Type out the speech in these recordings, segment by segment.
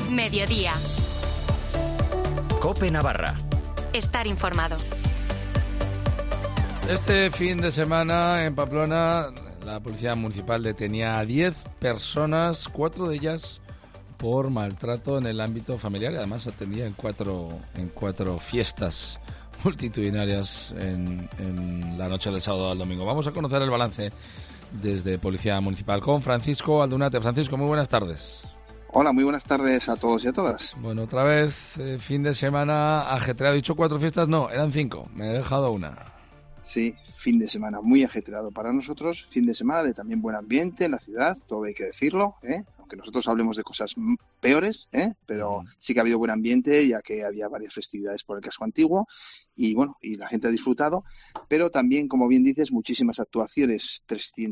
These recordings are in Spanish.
Mediodía. COPE Navarra. Estar informado. Este fin de semana en Pamplona la Policía Municipal detenía a 10 personas, 4 de ellas por maltrato en el ámbito familiar, y además atendía en cuatro fiestas multitudinarias en la noche del sábado al domingo. Vamos a conocer el balance desde Policía Municipal con Francisco Aldunate. Francisco, muy buenas tardes. Hola, muy buenas tardes a todos y a todas. Bueno, otra vez, fin de semana ajetreado. He dicho 4 fiestas, no, eran 5. Me he dejado una. Sí, fin de semana muy ajetreado para nosotros. Fin de semana de también buen ambiente en la ciudad, todo hay que decirlo, aunque nosotros hablemos de cosas peores, pero sí que ha habido buen ambiente, ya que había varias festividades por el casco antiguo y bueno, y la gente ha disfrutado, pero también, como bien dices, muchísimas actuaciones,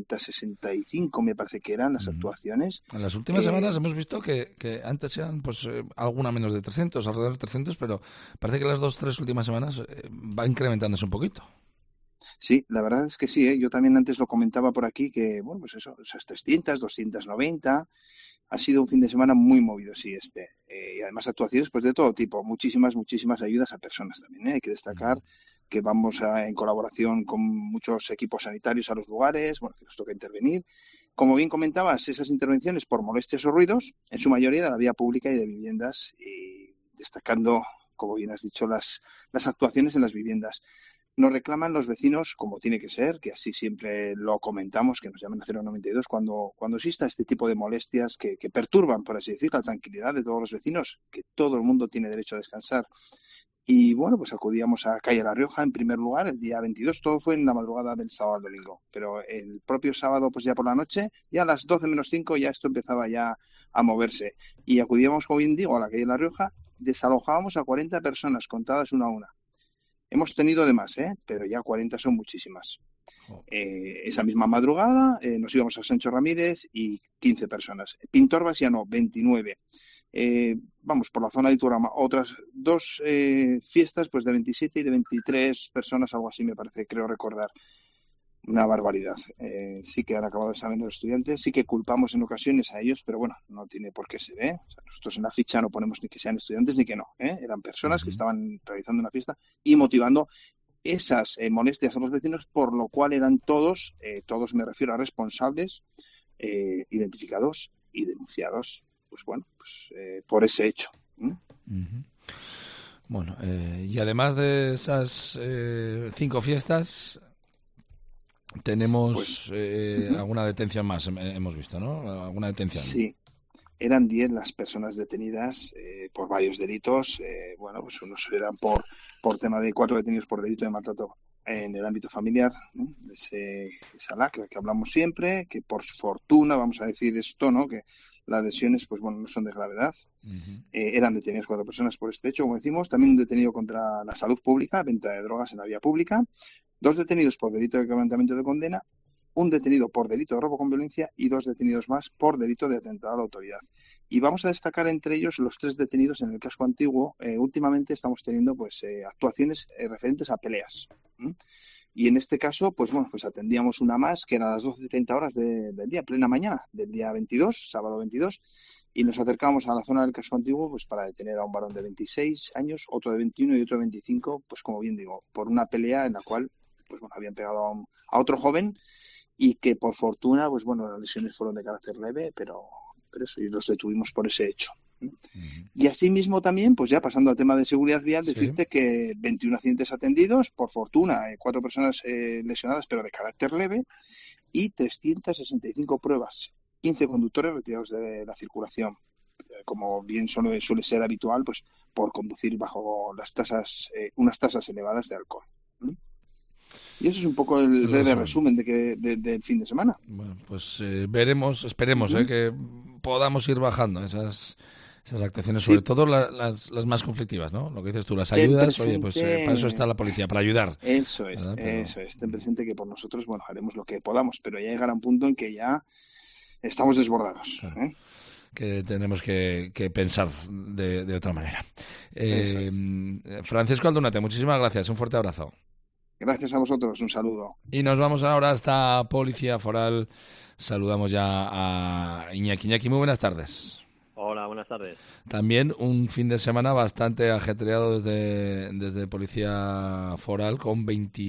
365 me parece que eran las actuaciones. En las últimas semanas hemos visto que antes eran alguna menos de 300, alrededor de 300, pero parece que las 2-3 últimas semanas va incrementándose un poquito. Sí, la verdad es que sí, yo también antes lo comentaba por aquí que, bueno, pues eso, esas 300, 290, ha sido un fin de semana muy movido, sí, y además actuaciones pues de todo tipo, muchísimas ayudas a personas también, Hay que destacar que vamos en colaboración con muchos equipos sanitarios a los lugares, bueno, que nos toca intervenir. Como bien comentabas, esas intervenciones por molestias o ruidos, en su mayoría de la vía pública y de viviendas, y destacando, como bien has dicho, las actuaciones en las viviendas. Nos reclaman los vecinos, como tiene que ser, que así siempre lo comentamos, que nos llamen a 092 cuando exista este tipo de molestias que perturban, por así decir, la tranquilidad de todos los vecinos, que todo el mundo tiene derecho a descansar. Y bueno, pues acudíamos a Calle La Rioja en primer lugar, el día 22, todo fue en la madrugada del sábado al domingo, pero el propio sábado, pues ya por la noche, ya a las 12 menos 5 ya esto empezaba ya a moverse. Y acudíamos, como bien digo, a la Calle La Rioja, desalojábamos a 40 personas, contadas una a una. Hemos tenido de más, pero ya 40 son muchísimas. Esa misma madrugada nos íbamos a Sancho Ramírez y 15 personas. Pintor Basiano, 29. Vamos, por la zona de Turama, otras 2 fiestas pues de 27 y de 23 personas, algo así me parece, creo recordar. Una barbaridad. Sí que han acabado de examen los estudiantes, sí que culpamos en ocasiones a ellos, pero bueno, no tiene por qué ser, O sea, nosotros en la ficha no ponemos ni que sean estudiantes ni que no, Eran personas que estaban realizando una fiesta y motivando esas molestias a los vecinos, por lo cual eran todos me refiero a responsables, identificados y denunciados, pues bueno, por ese hecho. Bueno, y además de esas 5 fiestas, tenemos alguna detención más, hemos visto, ¿no? Alguna detención. Sí, eran 10 las personas detenidas por varios delitos. Bueno, pues unos eran por tema de 4 detenidos por delito de maltrato en el ámbito familiar, esa lacra que hablamos siempre, que por fortuna, vamos a decir esto, ¿no? Que las lesiones, pues bueno, no son de gravedad. Eran detenidas 4 personas por este hecho, como decimos. También un detenido contra la salud pública, venta de drogas en la vía pública. 2 detenidos por delito de quebrantamiento de condena, un detenido por delito de robo con violencia y 2 detenidos más por delito de atentado a la autoridad. Y vamos a destacar entre ellos los 3 detenidos en el casco antiguo. Últimamente estamos teniendo actuaciones referentes a peleas. Y en este caso, pues bueno, pues atendíamos una más, que era a las 12:30 horas del día, plena mañana, del día 22, sábado 22, y nos acercamos a la zona del casco antiguo pues para detener a un varón de 26 años, otro de 21 y otro de 25, pues como bien digo, por una pelea en la cual pues bueno, habían pegado a otro joven y que por fortuna, pues bueno, las lesiones fueron de carácter leve, pero eso, y los detuvimos por ese hecho. Y asimismo también, pues ya pasando al tema de seguridad vial, decirte que 21 accidentes atendidos, por fortuna, 4 personas lesionadas, pero de carácter leve, y 365 pruebas, 15 conductores retirados de la circulación. Como bien suele ser habitual, pues por conducir bajo las tasas, unas tasas elevadas de alcohol. Y eso es un poco el breve resumen del fin de semana. Bueno, pues esperemos que podamos ir bajando esas actuaciones, sobre todo las más conflictivas, ¿no? Lo que dices tú, las ayudas, oye, pues para eso está la policía, para ayudar. Eso es, ten presente que por nosotros, bueno, haremos lo que podamos, pero ya llegará un punto en que ya estamos desbordados. Claro. Que tendremos que pensar de otra manera. Francisco Aldunate, muchísimas gracias, un fuerte abrazo. Gracias a vosotros, un saludo. Y nos vamos ahora hasta Policía Foral. Saludamos ya a Iñaki. Iñaki, muy buenas tardes. Hola, buenas tardes. También un fin de semana bastante ajetreado desde Policía Foral, con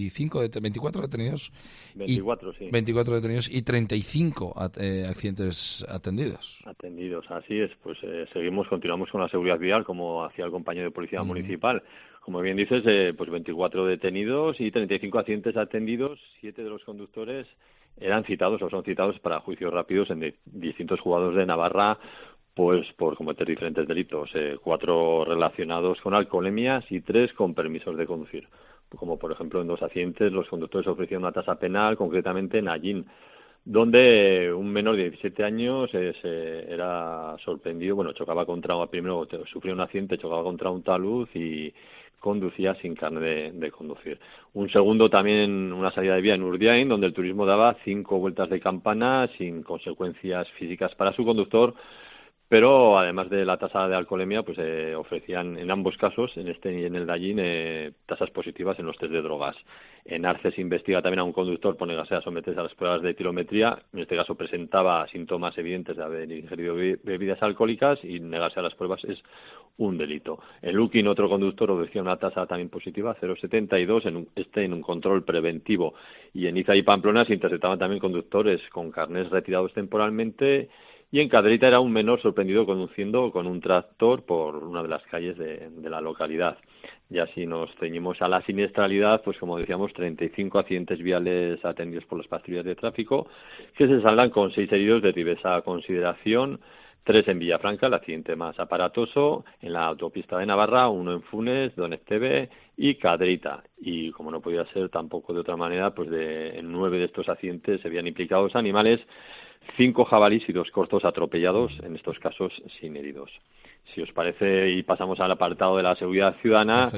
24 detenidos. 24, sí. 24 detenidos y 35 accidentes atendidos. Atendidos, así es. Pues continuamos con la seguridad vial, como hacía el compañero de Policía Municipal. Como bien dices, pues 24 detenidos y 35 accidentes atendidos. 7 de los conductores eran citados o son citados para juicios rápidos en distintos juzgados de Navarra, pues por cometer diferentes delitos. 4 relacionados con alcoholemias y 3 con permisos de conducir. Como por ejemplo en 2 accidentes los conductores ofrecieron una tasa penal, concretamente en Allín, donde un menor de 17 años era sorprendido, primero sufrió un accidente, chocaba contra un talud y conducía sin carnet de conducir. Un segundo también, una salida de vía en Urdiain, donde el turismo daba 5 vueltas de campana sin consecuencias físicas para su conductor, pero además de la tasa de alcoholemia, pues ofrecían en ambos casos, en este y en el de Allín, tasas positivas en los test de drogas. En Arce se investiga también a un conductor por negarse a someterse a las pruebas de etilometría. En este caso presentaba síntomas evidentes de haber ingerido bebidas alcohólicas y negarse a las pruebas es un delito. En Luquín, otro conductor ofrecía una tasa también positiva, 0,72, en un control preventivo. Y en Iza y Pamplona se interceptaban también conductores con carnés retirados temporalmente. Y en Cadereyta era un menor sorprendido conduciendo con un tractor por una de las calles de la localidad. Ya si nos ceñimos a la siniestralidad, pues como decíamos, 35 accidentes viales atendidos por las patrullas de tráfico, que se saldan con 6 heridos de diversa consideración, 3 en Villafranca, el accidente más aparatoso, en la autopista de Navarra, 1 en Funes, Don Esteve y Cadereyta. Y como no podía ser tampoco de otra manera, pues en 9 de estos accidentes se habían implicado animales, 5 jabalíes y 2 corzos atropellados, en estos casos sin heridos. Si os parece, y pasamos al apartado de la seguridad ciudadana,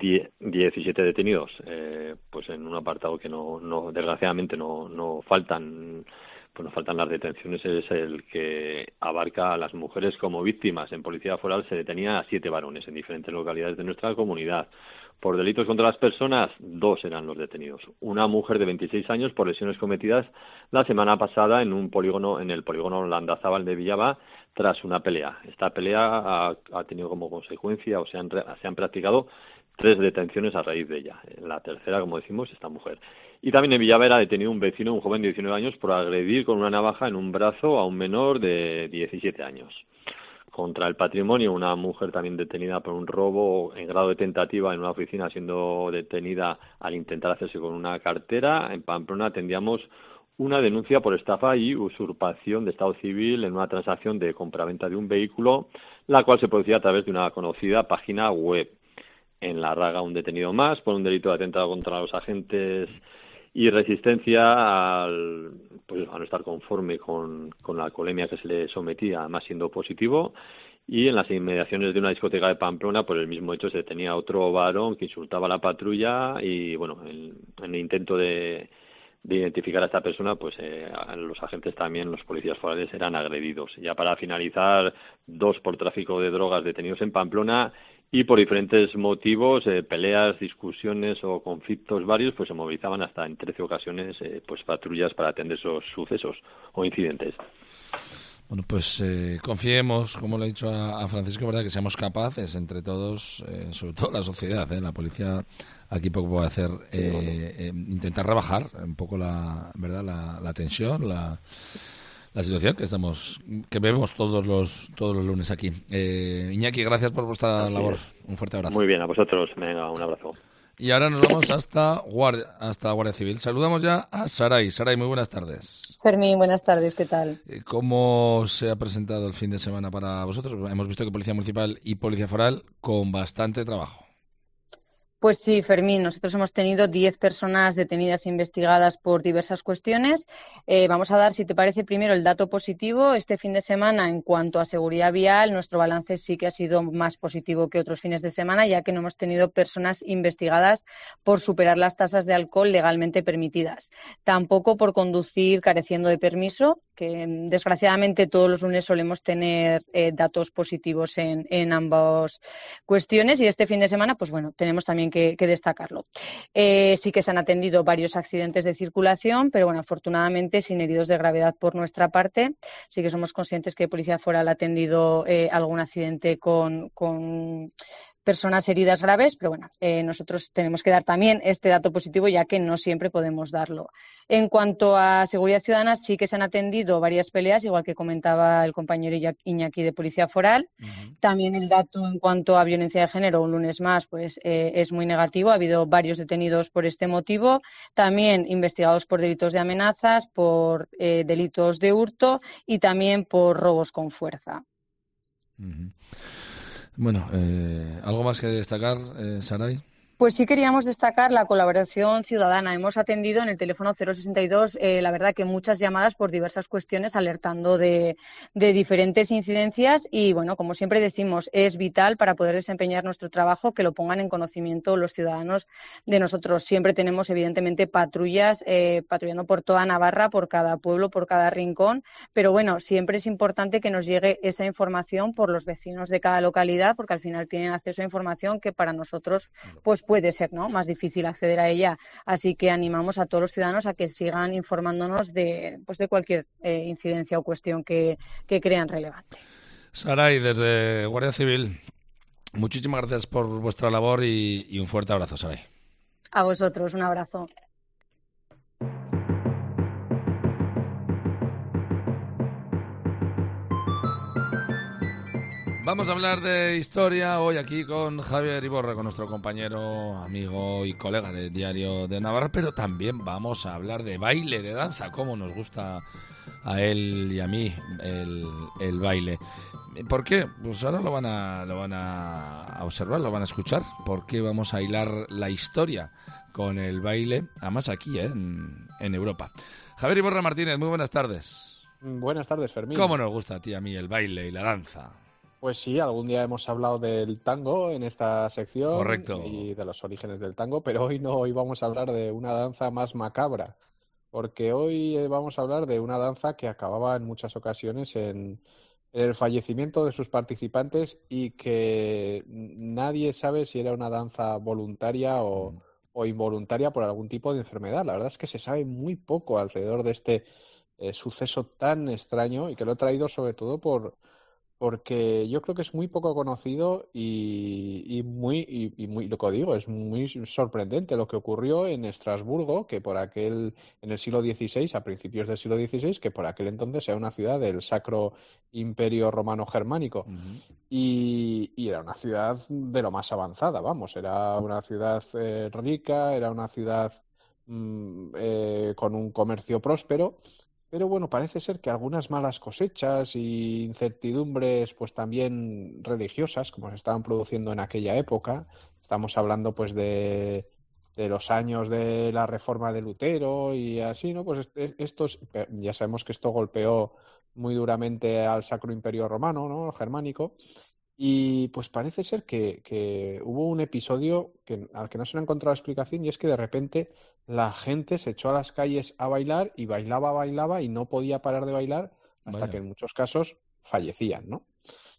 17 detenidos, pues en un apartado que no desgraciadamente no faltan, pues no faltan las detenciones, es el que abarca a las mujeres como víctimas. En Policía Foral se detenía a 7 varones en diferentes localidades de nuestra comunidad. Por delitos contra las personas, 2 eran los detenidos. Una mujer de 26 años por lesiones cometidas la semana pasada en el polígono Landazábal de Villaba tras una pelea. Esta pelea ha tenido como consecuencia, o se han practicado 3 detenciones a raíz de ella. En la tercera, como decimos, esta mujer. Y también en Villaba era detenido un vecino, un joven de 19 años, por agredir con una navaja en un brazo a un menor de 17 años. Contra el patrimonio, una mujer también detenida por un robo en grado de tentativa en una oficina, siendo detenida al intentar hacerse con una cartera. En Pamplona atendíamos una denuncia por estafa y usurpación de estado civil en una transacción de compraventa de un vehículo, la cual se producía a través de una conocida página web. En La Raga, un detenido más por un delito de atentado contra los agentes y resistencia a no estar conforme con la alcoholemia que se le sometía, además siendo positivo. Y en las inmediaciones de una discoteca de Pamplona, por el mismo hecho, se detenía otro varón que insultaba a la patrulla y, en el intento de identificar a esta persona, pues los agentes también, los policías forales, eran agredidos. Ya para finalizar, 2 por tráfico de drogas detenidos en Pamplona y por diferentes motivos, peleas, discusiones o conflictos varios, pues se movilizaban hasta en 13 ocasiones patrullas para atender esos sucesos o incidentes. Bueno, pues confiemos, como le he dicho a Francisco, ¿verdad?, que seamos capaces entre todos, sobre todo la sociedad, la policía aquí poco puede hacer, intentar rebajar un poco la tensión, la situación que vemos todos los lunes aquí. Iñaki, gracias por vuestra labor. Un fuerte abrazo. Muy bien, a vosotros. Venga, un abrazo. Y ahora nos vamos hasta Guardia Civil. Saludamos ya a Saray. Saray, muy buenas tardes. Fermín, buenas tardes, ¿qué tal? ¿Cómo se ha presentado el fin de semana para vosotros? Hemos visto que Policía Municipal y Policía Foral con bastante trabajo. Pues sí, Fermín, nosotros hemos tenido 10 personas detenidas e investigadas por diversas cuestiones. Vamos a dar, si te parece, primero el dato positivo. Este fin de semana, en cuanto a seguridad vial, nuestro balance sí que ha sido más positivo que otros fines de semana, ya que no hemos tenido personas investigadas por superar las tasas de alcohol legalmente permitidas. Tampoco por conducir careciendo de permiso, que desgraciadamente todos los lunes solemos tener datos positivos en ambas cuestiones, y este fin de semana, pues bueno, tenemos también que destacarlo. Sí que se han atendido varios accidentes de circulación, pero bueno, afortunadamente sin heridos de gravedad por nuestra parte. Sí que somos conscientes que Policía Foral ha atendido algún accidente con personas heridas graves, pero bueno, nosotros tenemos que dar también este dato positivo, ya que no siempre podemos darlo. En cuanto a seguridad ciudadana, sí que se han atendido varias peleas, igual que comentaba el compañero Iñaki de Policía Foral. También el dato en cuanto a violencia de género, un lunes más, pues es muy negativo. Ha habido varios detenidos por este motivo, también investigados por delitos de amenazas, por delitos de hurto y también por robos con fuerza. Bueno, ¿algo más que destacar, Saray? Pues sí queríamos destacar la colaboración ciudadana. Hemos atendido en el teléfono 062, la verdad que muchas llamadas por diversas cuestiones alertando de diferentes incidencias y, bueno, como siempre decimos, es vital para poder desempeñar nuestro trabajo que lo pongan en conocimiento los ciudadanos de nosotros. Siempre tenemos, evidentemente, patrullas patrullando por toda Navarra, por cada pueblo, por cada rincón, pero bueno, siempre es importante que nos llegue esa información por los vecinos de cada localidad, porque al final tienen acceso a información que para nosotros, pues puede ser, ¿no?, más difícil acceder a ella. Así que animamos a todos los ciudadanos a que sigan informándonos de cualquier incidencia o cuestión que crean relevante. Saray, desde Guardia Civil, muchísimas gracias por vuestra labor y un fuerte abrazo, Saray. A vosotros, un abrazo. Vamos a hablar de historia hoy aquí con Javier Iborra, con nuestro compañero, amigo y colega de Diario de Navarra, pero también vamos a hablar de baile, de danza, cómo nos gusta a él y a mí el baile. ¿Por qué? Pues ahora lo van a observar, lo van a escuchar, porque vamos a hilar la historia con el baile, además aquí, en Europa. Javier Iborra Martínez, muy buenas tardes. Buenas tardes, Fermín. ¿Cómo nos gusta a ti y a mí el baile y la danza? Pues sí, algún día hemos hablado del tango en esta sección. Correcto. Y de los orígenes del tango, pero hoy no, hoy vamos a hablar de una danza más macabra, porque hoy vamos a hablar de una danza que acababa en muchas ocasiones en el fallecimiento de sus participantes y que nadie sabe si era una danza voluntaria o involuntaria por algún tipo de enfermedad. La verdad es que se sabe muy poco alrededor de este suceso tan extraño y que lo he traído sobre todo porque yo creo que es muy poco conocido y muy, lo que digo, es muy sorprendente lo que ocurrió en Estrasburgo, que en el siglo XVI, a principios del siglo XVI, que por aquel entonces era una ciudad del Sacro Imperio Romano Germánico. Y era una ciudad de lo más avanzada, vamos, era una ciudad rica, era una ciudad con un comercio próspero. Pero bueno, parece ser que algunas malas cosechas y incertidumbres, pues también religiosas, como se estaban produciendo en aquella época, estamos hablando pues de los años de la reforma de Lutero y así, ¿no? Pues ya sabemos que esto golpeó muy duramente al Sacro Imperio Romano, ¿no?, germánico. Y pues parece ser que hubo un episodio al que no se le ha encontrado explicación, y es que de repente la gente se echó a las calles a bailar y bailaba y no podía parar de bailar hasta que en muchos casos fallecían, ¿no?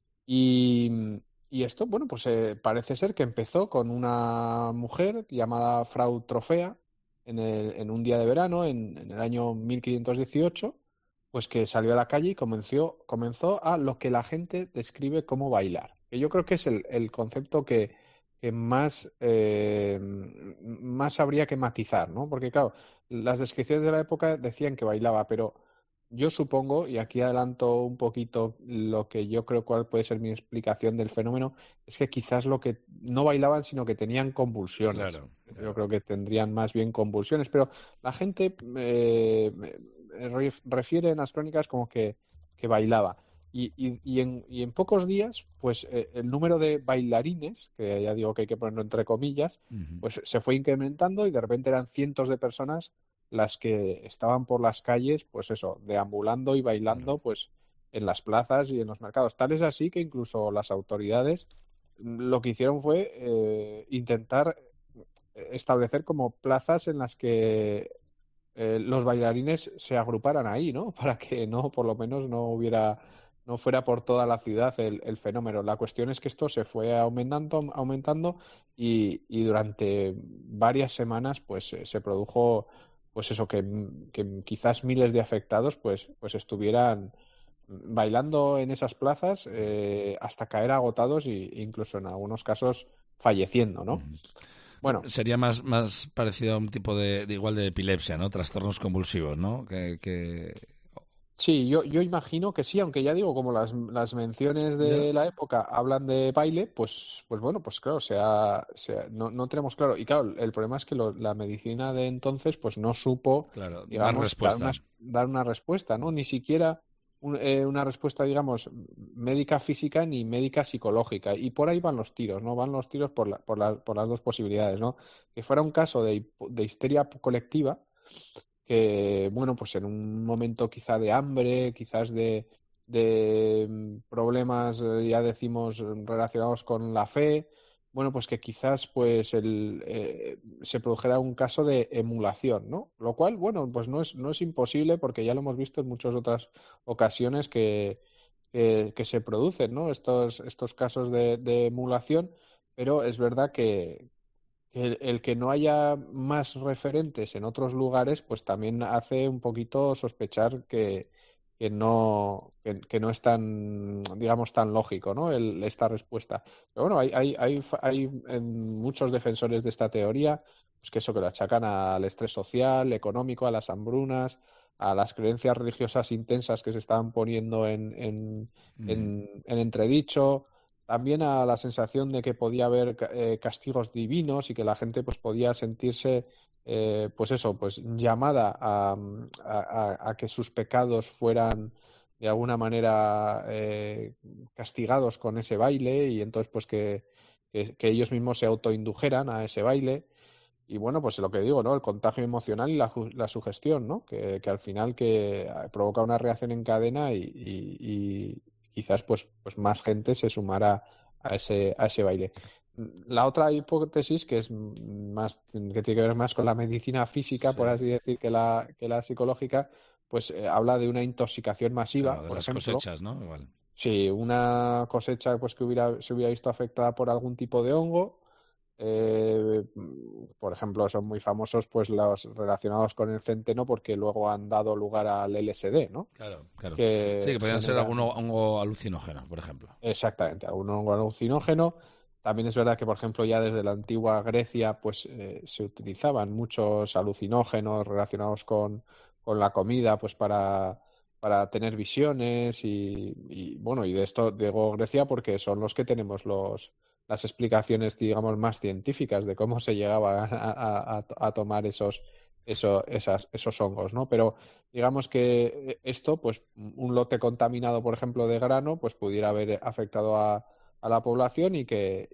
Y esto, bueno, pues parece ser que empezó con una mujer llamada Frau Trofea en un día de verano en el año 1518, pues que salió a la calle y comenzó a lo que la gente describe como bailar. Que yo creo que es el concepto que más habría que matizar, ¿no? Porque claro, las descripciones de la época decían que bailaba, pero yo supongo, y aquí adelanto un poquito lo que yo creo cuál puede ser mi explicación del fenómeno, es que quizás lo que no bailaban, sino que tenían convulsiones. Claro. Yo creo que tendrían más bien convulsiones, pero la gente refiere en las crónicas como que bailaba. Y en pocos días, pues el número de bailarines, que ya digo que hay que ponerlo entre comillas, pues se fue incrementando y de repente eran cientos de personas las que estaban por las calles, pues eso, deambulando y bailando, pues en las plazas y en los mercados. Tal es así que incluso las autoridades lo que hicieron fue intentar establecer como plazas en las que los bailarines se agruparan ahí, ¿no? Para que no, por lo menos no fuera por toda la ciudad el fenómeno. La cuestión es que esto se fue aumentando y durante varias semanas pues se produjo pues eso que quizás miles de afectados pues estuvieran bailando en esas plazas hasta caer agotados e incluso en algunos casos falleciendo, ¿no? Bueno, sería más parecido a un tipo de igual de epilepsia, ¿no? Trastornos convulsivos, ¿no? Sí, yo imagino que sí, aunque ya digo, como las menciones de la época hablan de baile, pues bueno, pues claro, no tenemos claro. Y claro, el problema es que la medicina de entonces pues no supo, digamos, dar una respuesta, ¿no? Ni siquiera una respuesta, digamos, médica física ni médica psicológica. Y por ahí van los tiros, ¿no? Van los tiros por las dos posibilidades, ¿no? Que fuera un caso de histeria colectiva, que, bueno, pues en un momento quizá de hambre, quizás de problemas, ya decimos, relacionados con la fe, bueno, pues que quizás pues se produjera un caso de emulación, ¿no? Lo cual, bueno, pues no es imposible porque ya lo hemos visto en muchas otras ocasiones que se producen, ¿no? Estos casos de emulación, pero es verdad que el que no haya más referentes en otros lugares, pues también hace un poquito sospechar que no es tan, digamos, tan lógico, ¿no? Esta respuesta. Pero bueno, hay muchos defensores de esta teoría, pues que eso que lo achacan al estrés social, económico, a las hambrunas, a las creencias religiosas intensas que se estaban poniendo en entredicho, también a la sensación de que podía haber castigos divinos y que la gente pues podía sentirse pues eso, pues llamada a que sus pecados fueran de alguna manera castigados con ese baile y entonces pues que ellos mismos se autoindujeran a ese baile. Y bueno, pues lo que digo, ¿no? El contagio emocional y la sugestión, ¿no? Que al final que provoca una reacción en cadena y quizás pues más gente se sumará a ese baile. La otra hipótesis, que es más, que tiene que ver más con la medicina física, por así decir, que la psicológica, pues habla de una intoxicación masiva, claro, de por las ejemplo. Cosechas, ¿no? Igual. Sí, una cosecha pues que se hubiera visto afectada por algún tipo de hongo. Por ejemplo, son muy famosos pues los relacionados con el centeno porque luego han dado lugar al LSD, ¿no? Claro. Sí, Que que podrían ser algún hongo alucinógeno, por ejemplo. Exactamente, algún hongo alucinógeno. También es verdad que, por ejemplo, ya desde la antigua Grecia pues se utilizaban muchos alucinógenos relacionados con la comida pues para tener visiones y bueno, y de esto digo Grecia porque son los que tenemos las explicaciones, digamos, más científicas de cómo se llegaba a tomar esos hongos, ¿no? Pero digamos que esto, pues un lote contaminado, por ejemplo, de grano, pues pudiera haber afectado a la población y que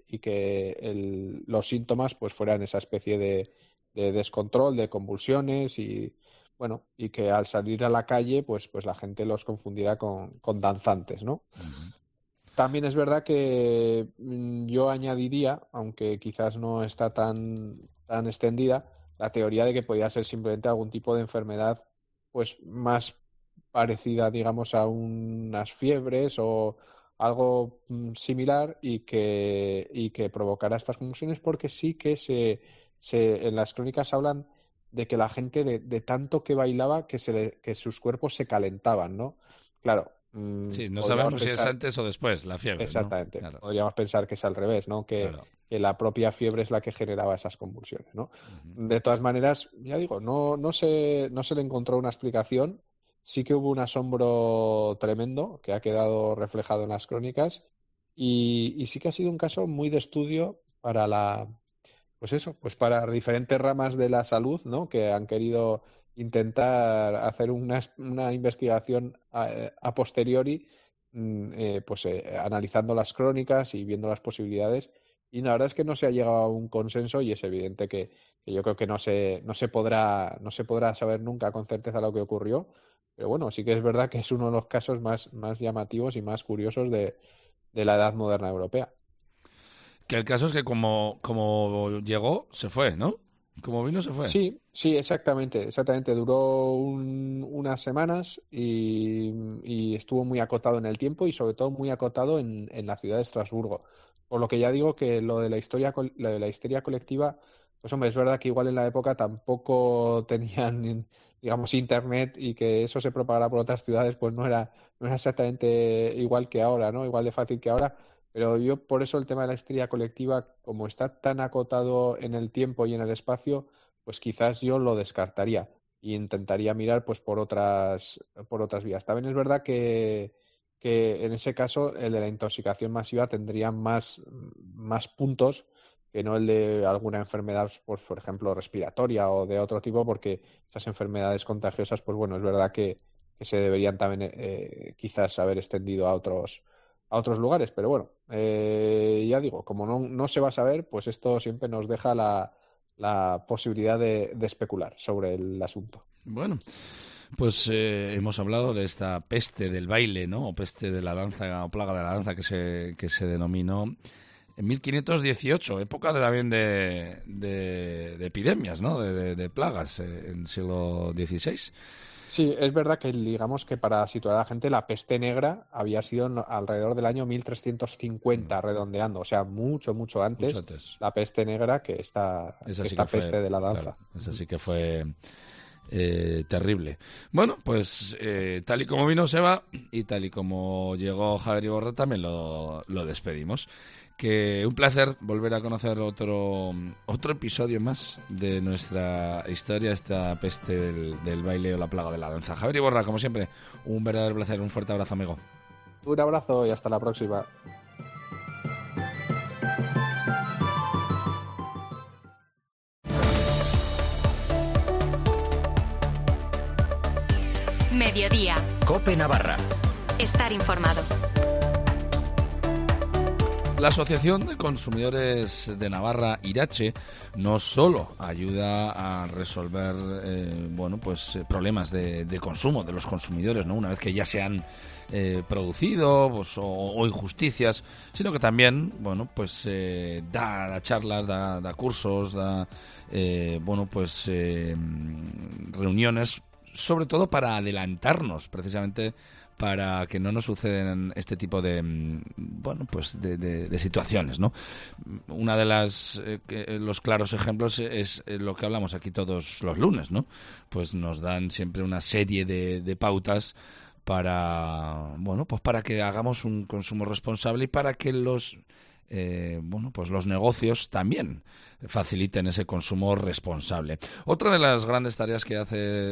los síntomas pues fueran esa especie de descontrol, de convulsiones y bueno, y que al salir a la calle pues la gente los confundiera con danzantes, ¿no? Uh-huh. También es verdad que yo añadiría, aunque quizás no está tan extendida, la teoría de que podía ser simplemente algún tipo de enfermedad pues más parecida, digamos, a unas fiebres o algo similar y que provocara estas convulsiones, porque sí que en las crónicas hablan de que la gente de tanto que bailaba que sus cuerpos se calentaban, ¿no? Claro. Sí, no sabemos si es antes o después la fiebre. Exactamente. ¿No? Claro. Podríamos pensar que es al revés, ¿no? Que la propia fiebre es la que generaba esas convulsiones, ¿no? Uh-huh. De todas maneras, ya digo, no se le encontró una explicación. Sí que hubo un asombro tremendo que ha quedado reflejado en las crónicas y sí que ha sido un caso muy de estudio para para diferentes ramas de la salud, ¿no? Que han querido intentar hacer una investigación a posteriori, analizando las crónicas y viendo las posibilidades. Y la verdad es que no se ha llegado a un consenso y es evidente que yo creo que no se podrá saber nunca con certeza lo que ocurrió. Pero bueno, sí que es verdad que es uno de los casos más llamativos y más curiosos de la Edad Moderna Europea. Que el caso es que como llegó, se fue, ¿no? Como vino se fue. Sí, sí, exactamente. Duró unas semanas y estuvo muy acotado en el tiempo y sobre todo muy acotado en la ciudad de Estrasburgo. Por lo que ya digo que lo de lo de la histeria colectiva, pues hombre, es verdad que igual en la época tampoco tenían, digamos, internet y que eso se propagara por otras ciudades, pues no era exactamente igual que ahora, ¿no? Igual de fácil que ahora. Pero yo por eso el tema de la histeria colectiva, como está tan acotado en el tiempo y en el espacio, pues quizás yo lo descartaría y intentaría mirar pues por otras vías. También es verdad que en ese caso el de la intoxicación masiva tendría más puntos que no el de alguna enfermedad, pues por ejemplo respiratoria o de otro tipo, porque esas enfermedades contagiosas, pues bueno, es verdad que se deberían también quizás haber extendido a otros lugares, pero bueno, ya digo, como no se va a saber, pues esto siempre nos deja la posibilidad de especular sobre el asunto. Bueno, pues hemos hablado de esta peste del baile, ¿no? O peste de la danza, o plaga de la danza que se denominó en 1518, época también de epidemias, ¿no? De plagas en siglo XVI. Sí, es verdad que digamos que para situar a la gente, la peste negra había sido alrededor del año 1350, redondeando, o sea, mucho antes, Mucho antes. la peste negra que esta peste de la danza. Claro, esa sí que fue terrible. Bueno, pues tal y como vino se va y tal y como llegó Javier Iborra también lo despedimos. Que un placer volver a conocer otro episodio más de nuestra historia, esta peste del baile o la plaga de la danza. Javier Iborra, como siempre, un verdadero placer, un fuerte abrazo, amigo. Un abrazo y hasta la próxima. Mediodía. COPE Navarra. Estar informado. La Asociación de Consumidores de Navarra, Irache, no solo ayuda a resolver problemas de consumo de los consumidores, ¿no? Una vez que ya se han producido pues, o injusticias, sino que también da charlas, da cursos, da reuniones, sobre todo para adelantarnos precisamente para que no nos suceden este tipo de situaciones, ¿no? Una de los claros ejemplos es lo que hablamos aquí todos los lunes, ¿no? Pues nos dan siempre una serie de pautas para que hagamos un consumo responsable y para que los negocios también faciliten ese consumo responsable. Otra de las grandes tareas que hace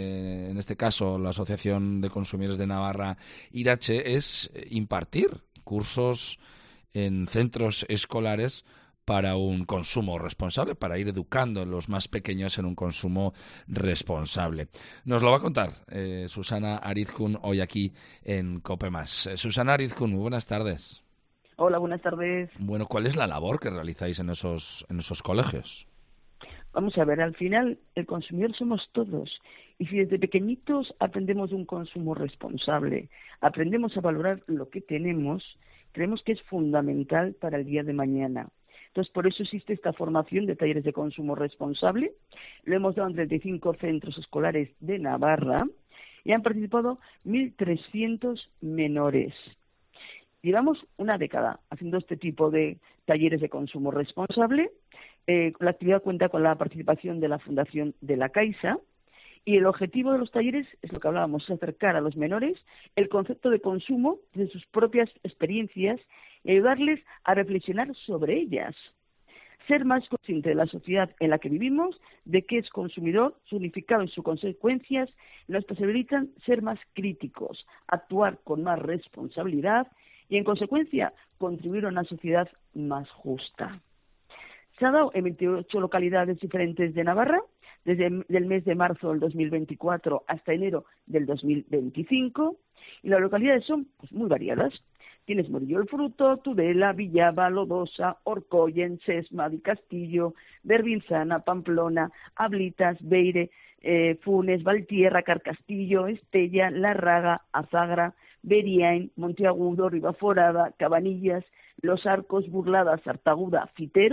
en este caso la Asociación de Consumidores de Navarra, Irache, es impartir cursos en centros escolares para un consumo responsable, para ir educando a los más pequeños en un consumo responsable. Nos lo va a contar Susana Arizkun hoy aquí en COPE+. Susana Arizkun, muy buenas tardes. Hola, buenas tardes. Bueno, ¿cuál es la labor que realizáis en esos colegios? Vamos a ver, al final el consumidor somos todos y si desde pequeñitos aprendemos un consumo responsable, aprendemos a valorar lo que tenemos, creemos que es fundamental para el día de mañana. Entonces, por eso existe esta formación de talleres de consumo responsable. Lo hemos dado en 35 centros escolares de Navarra y han participado 1.300 menores. Llevamos una década haciendo este tipo de talleres de consumo responsable. La actividad cuenta con la participación de la Fundación de la Caixa y el objetivo de los talleres es lo que hablábamos, acercar a los menores el concepto de consumo desde sus propias experiencias y ayudarles a reflexionar sobre ellas. Ser más consciente de la sociedad en la que vivimos, de qué es consumidor, su significado y sus consecuencias, nos posibilitan ser más críticos, actuar con más responsabilidad y, en consecuencia, contribuir a una sociedad más justa. Se ha dado en 28 localidades diferentes de Navarra, desde el mes de marzo del 2024 hasta enero del 2025, y las localidades son muy variadas. Tienes Morillo el Fruto, Tudela, Villaba, Lodosa, Orcoyen, Sesma, Di Castillo, Bervinzana, Pamplona, Ablitas, Beire, Funes, Valtierra, Carcastillo, Estella, Larraga, Azagra, Beriain, Monteagudo, Ribaforada, Cabanillas, Los Arcos, Burlada, Sartaguda, Fitero,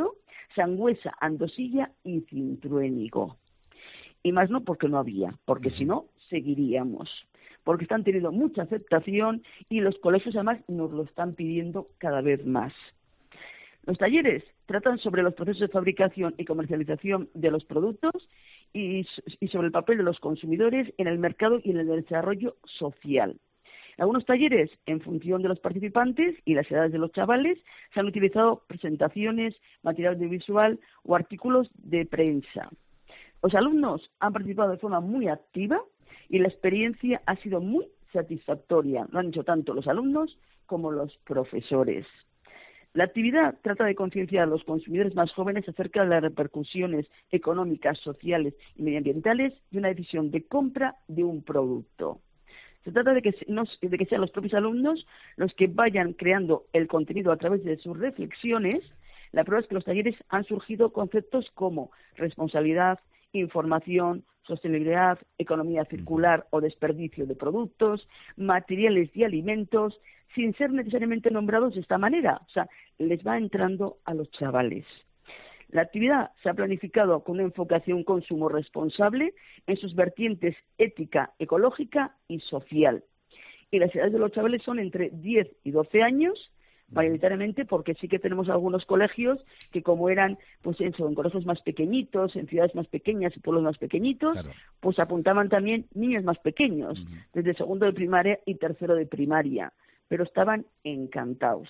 Sangüesa, Andosilla y Cintruénigo. Y más no porque no había, porque si no, seguiríamos. Porque están teniendo mucha aceptación y los colegios además nos lo están pidiendo cada vez más. Los talleres tratan sobre los procesos de fabricación y comercialización de los productos y sobre el papel de los consumidores en el mercado y en el desarrollo social. En algunos talleres, en función de los participantes y las edades de los chavales, se han utilizado presentaciones, material audiovisual o artículos de prensa. Los alumnos han participado de forma muy activa y la experiencia ha sido muy satisfactoria. Lo han hecho tanto los alumnos como los profesores. La actividad trata de concienciar a los consumidores más jóvenes acerca de las repercusiones económicas, sociales y medioambientales de una decisión de compra de un producto. Se trata de que sean los propios alumnos los que vayan creando el contenido a través de sus reflexiones. La prueba es que los talleres han surgido conceptos como responsabilidad, información, sostenibilidad, economía circular o desperdicio de productos, materiales y alimentos, sin ser necesariamente nombrados de esta manera. O sea, les va entrando a los chavales. La actividad se ha planificado con un enfoque hacia un consumo responsable en sus vertientes ética, ecológica y social. Y las edades de los chavales son entre 10 y 12 años, mayoritariamente porque sí que tenemos algunos colegios que como eran pues eso, en colegios más pequeñitos, en ciudades más pequeñas y pueblos más pequeñitos, claro, pues apuntaban también niños más pequeños, desde segundo de primaria y tercero de primaria, pero estaban encantados.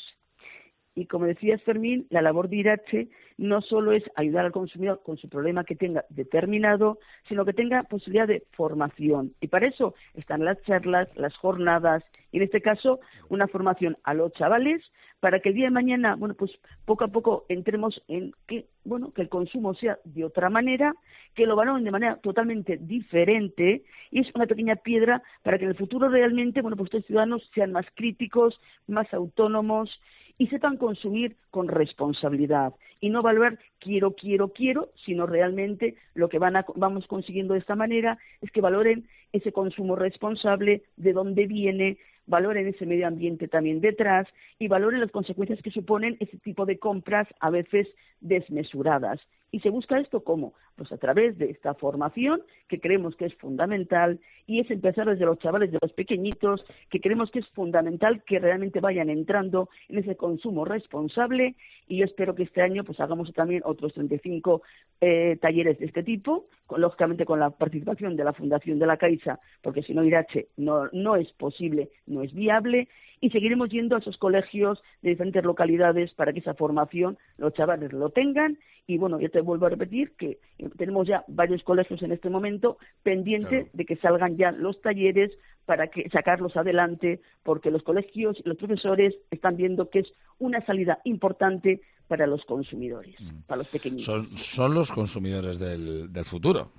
Y como decías, Fermín, la labor de Irache no solo es ayudar al consumidor con su problema que tenga determinado, sino que tenga posibilidad de formación. Y para eso están las charlas, las jornadas, y en este caso una formación a los chavales para que el día de mañana, bueno, pues poco a poco entremos en que, bueno, que el consumo sea de otra manera, que lo valoren de manera totalmente diferente, y es una pequeña piedra para que en el futuro realmente, bueno, pues los ciudadanos sean más críticos, más autónomos, y sepan consumir con responsabilidad y no valorar quiero, sino realmente lo que vamos consiguiendo de esta manera es que valoren ese consumo responsable, de dónde viene, valoren ese medio ambiente también detrás y valoren las consecuencias que suponen ese tipo de compras a veces desmesuradas. ¿Y se busca esto cómo? Pues a través de esta formación que creemos que es fundamental y es empezar desde los chavales, de los pequeñitos, que creemos que es fundamental que realmente vayan entrando en ese consumo responsable y yo espero que este año pues hagamos también otros 35 talleres de este tipo, lógicamente con la participación de la Fundación de la Caixa, porque si no Irache no es posible, no es viable. Y seguiremos yendo a esos colegios de diferentes localidades para que esa formación los chavales lo tengan. Y bueno, yo te vuelvo a repetir que tenemos ya varios colegios en este momento pendientes de que salgan ya los talleres para que sacarlos adelante, porque los colegios y los profesores están viendo que es una salida importante para los consumidores, para los pequeñitos. Son los consumidores del futuro.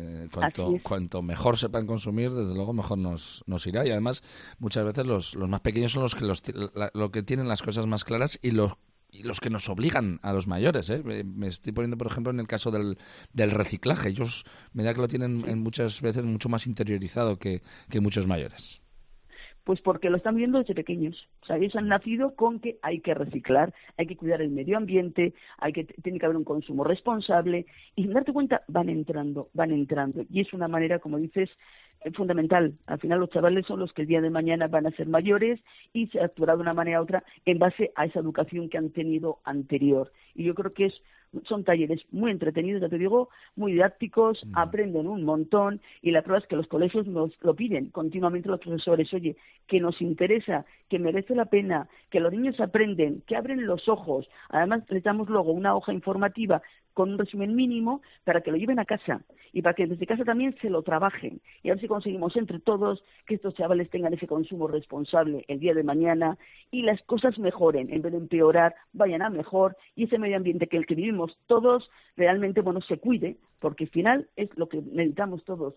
Cuanto mejor sepan consumir, desde luego mejor nos irá. Y además, muchas veces los más pequeños son los que tienen las cosas más claras y los que nos obligan a los mayores. Me estoy poniendo, por ejemplo, en el caso del reciclaje. Ellos, me da que lo tienen muchas veces mucho más interiorizado que muchos mayores. Pues porque lo están viendo desde pequeños. O sea, ellos han nacido con que hay que reciclar, hay que cuidar el medio ambiente, tiene que haber un consumo responsable, y sin darte cuenta van entrando. Y es una manera, como dices, fundamental. Al final los chavales son los que el día de mañana van a ser mayores y se actuará de una manera u otra en base a esa educación que han tenido anterior. Y yo creo que son talleres muy entretenidos, ya te digo, muy didácticos, aprenden un montón y la prueba es que los colegios nos lo piden continuamente los profesores, oye, que nos interesa, que merece la pena, que los niños aprenden, que abren los ojos, además les damos luego una hoja informativa con un resumen mínimo para que lo lleven a casa y para que desde casa también se lo trabajen y a ver si conseguimos entre todos que estos chavales tengan ese consumo responsable el día de mañana y las cosas mejoren, en vez de empeorar, vayan a mejor y ese medio ambiente que el que vivimos todos realmente, bueno, se cuide, porque al final es lo que necesitamos todos,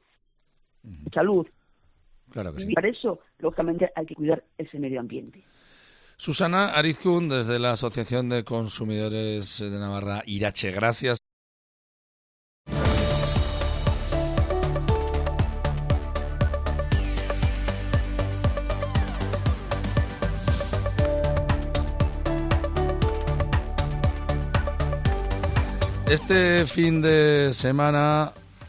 salud. Claro que sí. Y para eso, lógicamente, hay que cuidar ese medio ambiente. Susana Arizkun, desde la Asociación de Consumidores de Navarra, Irache, gracias. Este fin de semana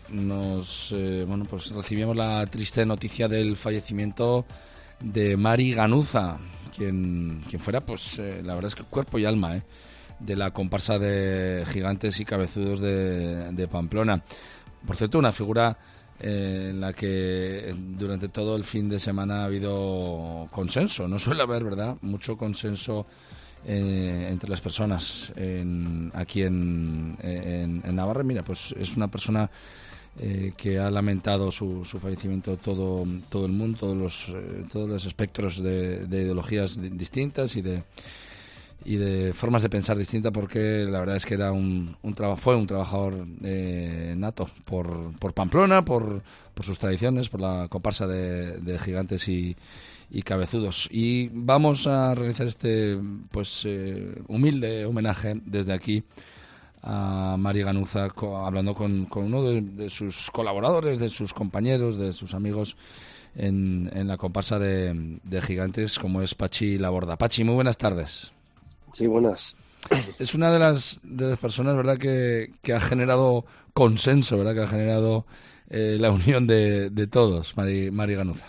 pues recibimos la triste noticia del fallecimiento de Mari Ganuza, quien fuera, pues la verdad es que cuerpo y alma de la comparsa de Gigantes y Cabezudos de Pamplona. Por cierto, una figura en la que durante todo el fin de semana ha habido consenso. No suele haber, ¿verdad?, mucho consenso entre las personas aquí en Navarra. Mira, pues es una persona que ha lamentado su fallecimiento todo el mundo, todos los espectros de ideologías distintas y de formas de pensar distintas, porque la verdad es que era fue un trabajador nato por Pamplona, por sus tradiciones, por la comparsa de Gigantes y Cabezudos. Y vamos a realizar este humilde homenaje desde aquí a Mari Ganuza, hablando con uno de sus colaboradores, de sus compañeros, de sus amigos en la comparsa de Gigantes, como es Pachi Laborda. Pachi, muy buenas tardes. Sí, buenas. Es una de las personas, ¿verdad?, que ha generado consenso, ¿verdad?, que ha generado la unión de todos, Mari Ganuza.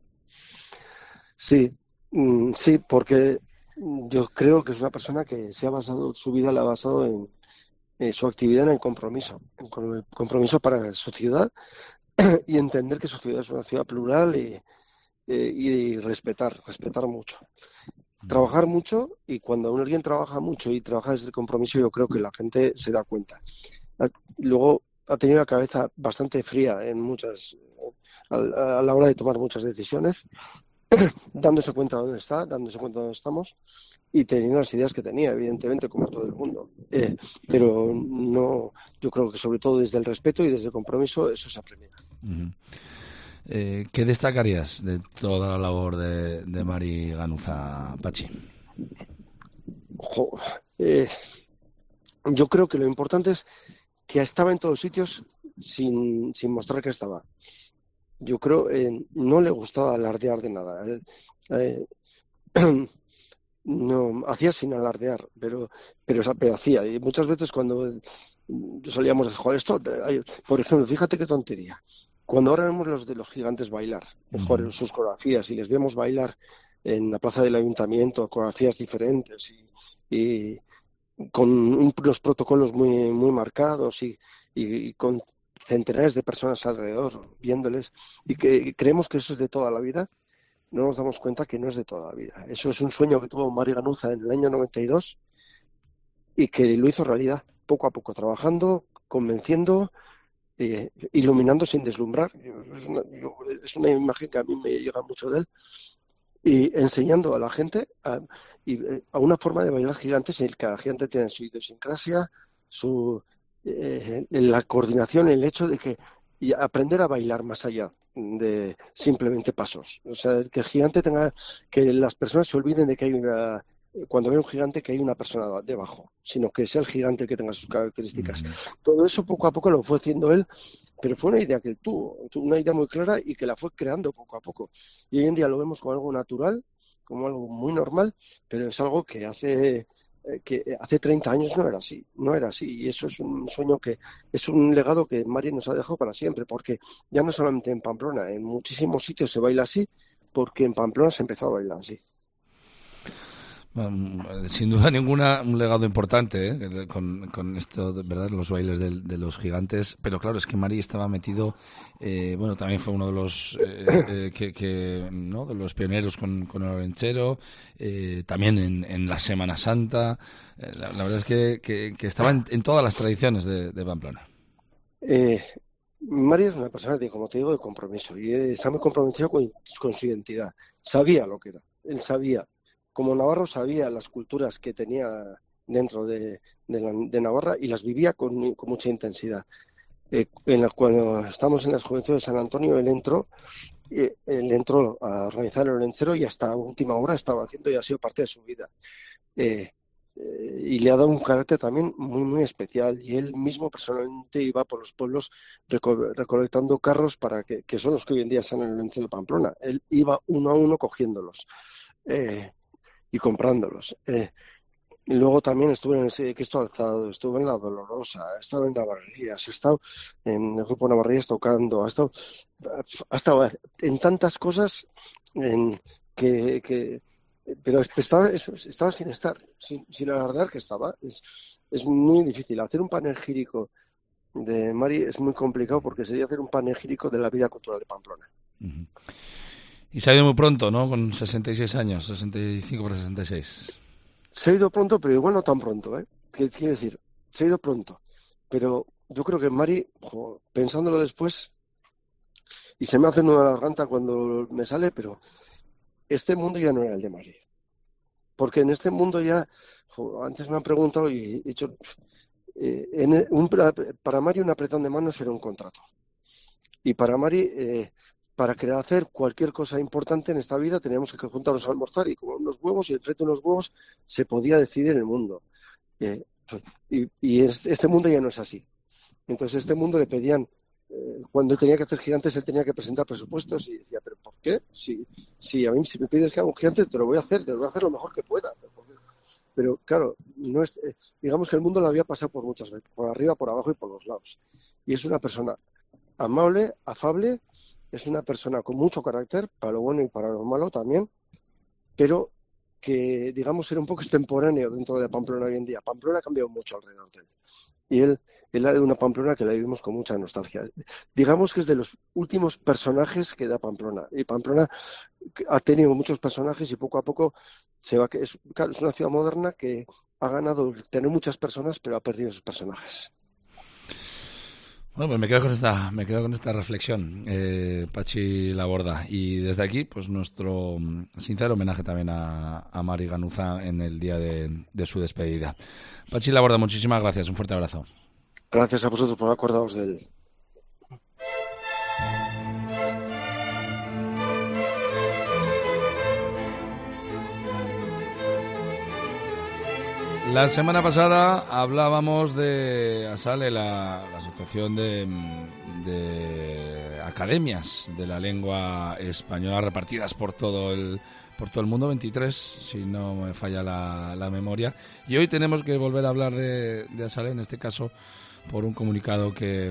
Sí, porque yo creo que es una persona que su vida la ha basado en su actividad en el compromiso para su ciudad y entender que su ciudad es una ciudad plural y respetar mucho. Trabajar mucho, y cuando alguien trabaja mucho y trabaja desde el compromiso, yo creo que la gente se da cuenta. Luego ha tenido la cabeza bastante fría a la hora de tomar muchas decisiones, dándose cuenta de dónde está, dándose cuenta de dónde estamos y teniendo las ideas que tenía, evidentemente, como todo el mundo. Pero no, yo creo que sobre todo desde el respeto y desde el compromiso eso se aprende. Uh-huh. ¿Qué destacarías de toda la labor de Mari Ganuza, Pachi? Yo creo que lo importante es que estaba en todos sitios sin mostrar que estaba. Yo creo no le gustaba alardear de nada. No hacía sin alardear, pero hacía. Y muchas veces cuando salíamos de joder, por ejemplo, fíjate qué tontería. Cuando ahora vemos los de los Gigantes bailar, mejor sus coreografías, y les vemos bailar en la plaza del ayuntamiento, coreografías diferentes y con unos protocolos muy, muy marcados y con centenares de personas alrededor viéndoles, y que creemos que eso es de toda la vida, no nos damos cuenta que no es de toda la vida. Eso es un sueño que tuvo Mari Ganuza en el año 92 y que lo hizo realidad poco a poco, trabajando, convenciendo, iluminando sin deslumbrar. Es una imagen que a mí me llega mucho de él, y enseñando a la gente a una forma de bailar Gigantes en el que cada gigante tiene su idiosincrasia, la coordinación, el hecho de que aprender a bailar más allá de simplemente pasos. O sea, que el gigante que las personas se olviden de que hay cuando ve un gigante, que hay una persona debajo, sino que sea el gigante el que tenga sus características. Todo eso poco a poco lo fue haciendo él, pero fue una idea que él tuvo una idea muy clara y que la fue creando poco a poco. Y hoy en día lo vemos como algo natural, como algo muy normal, pero es algo que hace 30 años no era así, y eso es un sueño es un legado que Mari nos ha dejado para siempre, porque ya no solamente en Pamplona, en muchísimos sitios se baila así, porque en Pamplona se empezó a bailar así. Sin duda ninguna, un legado importante con esto, ¿verdad?, los bailes de los Gigantes. Pero claro, es que Mari estaba metido, también fue uno de los ¿no?, de los pioneros con el Olentzero, también en la Semana Santa. La verdad es que estaba en todas las tradiciones de Pamplona. Mari es una persona, como te digo, de compromiso, y está muy comprometido con su identidad. Sabía lo que era, él sabía. Como navarro sabía las culturas que tenía dentro de Navarra y las vivía con mucha intensidad. Cuando estamos en las Juventudes de San Antonio, él entró a organizar el Olentzero y hasta última hora estaba haciendo y ha sido parte de su vida. Y le ha dado un carácter también muy, muy especial. Y él mismo personalmente iba por los pueblos recolectando carros que son los que hoy en día están en el Olentzero de Pamplona. Él iba uno a uno cogiéndolos y comprándolos. Y luego también estuve en el Cristo Alzado, estuve en la Dolorosa, he estado en Navarrías, he estado en el grupo Navarrías tocando, ha estado en tantas cosas que pero estaba sin estar, sin alardear que estaba. Es muy difícil. Hacer un panegírico de Mari es muy complicado porque sería hacer un panegírico de la vida cultural de Pamplona. Uh-huh. Y se ha ido muy pronto, ¿no? Con 66 años, 65 para 66. Se ha ido pronto, pero igual no tan pronto, ¿eh? Quiero decir, se ha ido pronto. Pero yo creo que Mari, pensándolo después, y se me hace nudo la garganta cuando me sale, pero este mundo ya no era el de Mari. Porque en este mundo ya, antes me han preguntado y he dicho, para Mari un apretón de manos era un contrato. Y para Mari, para hacer cualquier cosa importante en esta vida teníamos que juntarnos a almorzar y comer unos huevos, y entre unos huevos se podía decidir el mundo. Y este mundo ya no es así. Entonces este mundo le pedían, cuando tenía que hacer gigantes él tenía que presentar presupuestos y decía, ¿pero por qué? Si a mí si me pides que haga un gigante te lo voy a hacer lo mejor que pueda. Pero claro, no es, digamos que el mundo lo había pasado por muchas veces, por arriba, por abajo y por los lados. Y es una persona amable, afable, es una persona con mucho carácter, para lo bueno y para lo malo también, pero que, digamos, era un poco extemporáneo dentro de Pamplona hoy en día. Pamplona ha cambiado mucho alrededor de él. Y él ha de una Pamplona que la vivimos con mucha nostalgia. Digamos que es de los últimos personajes que da Pamplona. Y Pamplona ha tenido muchos personajes y poco a poco se va. Claro, es una ciudad moderna que ha ganado tener muchas personas, pero ha perdido sus personajes. Bueno, pues me quedo con esta reflexión, Pachi Laborda. Y desde aquí, pues nuestro sincero homenaje también a Mari Ganuza en el día de su despedida. Pachi Laborda, muchísimas gracias. Un fuerte abrazo. Gracias a vosotros por acordaros de él. La semana pasada hablábamos de ASALE, la Asociación de Academias de la Lengua Española repartidas por todo el mundo, 23, si no me falla la memoria. Y hoy tenemos que volver a hablar de ASALE, en este caso por un comunicado que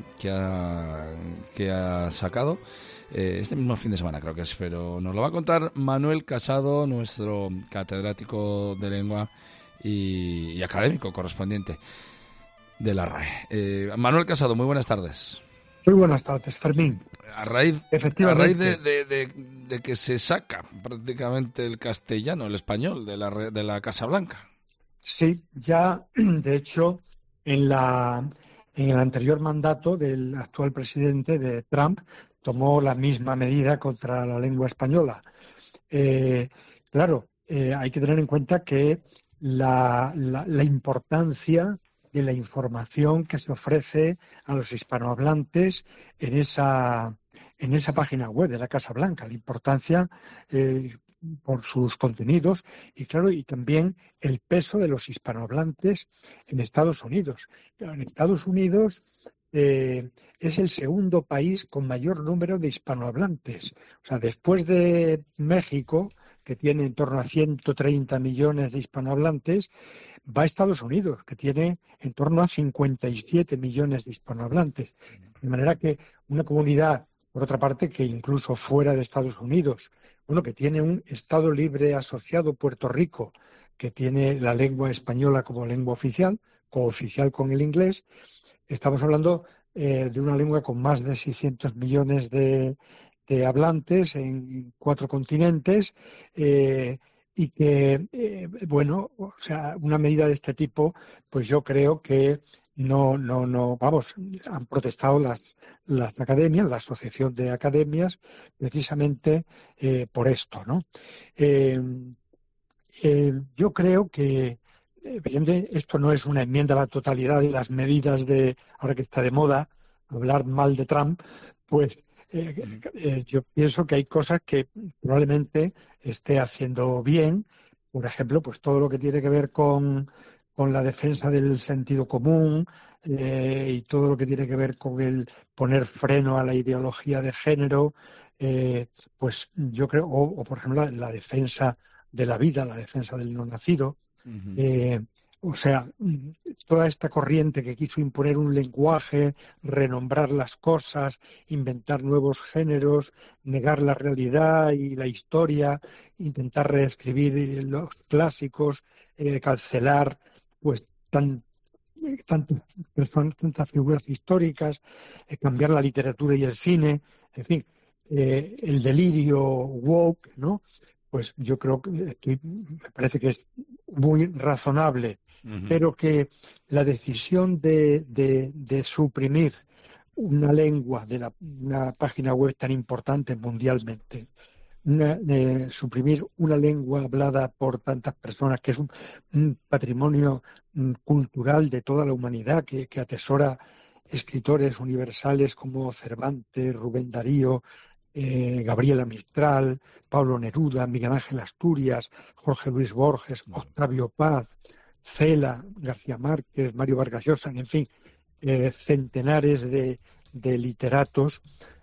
ha sacado este mismo fin de semana, creo que es, pero nos lo va a contar Manuel Casado, nuestro catedrático de lengua y académico correspondiente de la RAE. Manuel Casado, muy buenas tardes. Muy buenas tardes, Fermín. A raíz Efectivamente. de que se saca prácticamente el castellano, el español de la Casa Blanca. Sí, ya de hecho en el anterior mandato del actual presidente de Trump tomó la misma medida contra la lengua española. Claro, hay que tener en cuenta que la importancia de la información que se ofrece a los hispanohablantes en esa página web de la Casa Blanca, la importancia por sus contenidos y claro, y también el peso de los hispanohablantes en Estados Unidos. En Estados Unidos es el segundo país con mayor número de hispanohablantes. O sea, después de México, que tiene en torno a 130 millones de hispanohablantes, va a Estados Unidos, que tiene en torno a 57 millones de hispanohablantes. De manera que una comunidad, por otra parte, que incluso fuera de Estados Unidos, bueno, que tiene un Estado libre asociado, Puerto Rico, que tiene la lengua española como lengua oficial, cooficial con el inglés, estamos hablando de una lengua con más de 600 millones de hablantes en 4 continentes y que, bueno, o sea, una medida de este tipo, pues yo creo que no, vamos, han protestado las academias, la Asociación de Academias, precisamente por esto, ¿no? Yo creo que esto no es una enmienda a la totalidad de las medidas de, ahora que está de moda, hablar mal de Trump, pues yo pienso que hay cosas que probablemente esté haciendo bien, por ejemplo, pues todo lo que tiene que ver con la defensa del sentido común y todo lo que tiene que ver con el poner freno a la ideología de género, pues yo creo, o por ejemplo la defensa de la vida, la defensa del no nacido, O sea, toda esta corriente que quiso imponer un lenguaje, renombrar las cosas, inventar nuevos géneros, negar la realidad y la historia, intentar reescribir los clásicos, cancelar pues tantas personas, tantas figuras históricas, cambiar la literatura y el cine, en fin, el delirio woke, ¿no? Pues yo creo que me parece que es muy razonable, pero que la decisión de suprimir una lengua de una página web tan importante mundialmente, suprimir una lengua hablada por tantas personas, que es un patrimonio cultural de toda la humanidad, que atesora escritores universales como Cervantes, Rubén Darío, Gabriela Mistral, Pablo Neruda, Miguel Ángel Asturias, Jorge Luis Borges, Octavio Paz, Cela, García Márquez, Mario Vargas Llosa, en fin, centenares de literatos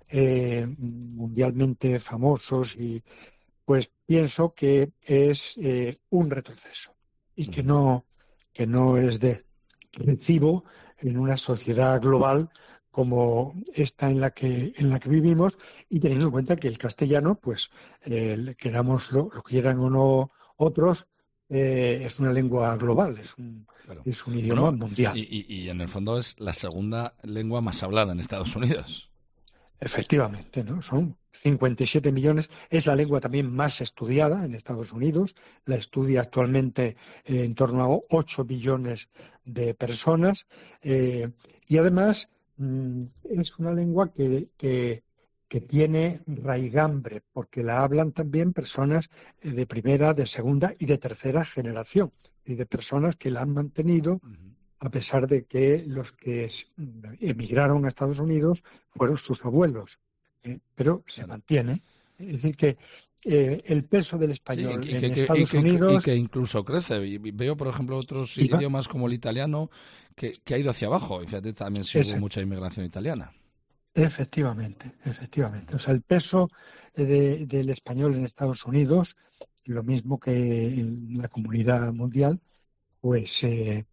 mundialmente famosos, y pues pienso que es un retroceso y que no es de recibo en una sociedad global como esta en la que vivimos, y teniendo en cuenta que el castellano, pues queramos lo quieran o no otros, es una lengua global, es un idioma mundial. Y en el fondo es la segunda lengua más hablada en Estados Unidos. Efectivamente, ¿no? Son 57 millones. Es la lengua también más estudiada en Estados Unidos. La estudia actualmente en torno a 8 billones de personas. Y además es una lengua que tiene raigambre, porque la hablan también personas de primera, de segunda y de tercera generación, y de personas que la han mantenido a pesar de que los que emigraron a Estados Unidos fueron sus abuelos, pero se mantiene. Es decir, que el peso del español en Estados Unidos... Y que incluso crece. Y veo, por ejemplo, otros idiomas como el italiano que ha ido hacia abajo. Y fíjate, también sí hubo mucha inmigración italiana. Efectivamente. O sea, el peso del español en Estados Unidos, lo mismo que en la comunidad mundial, pues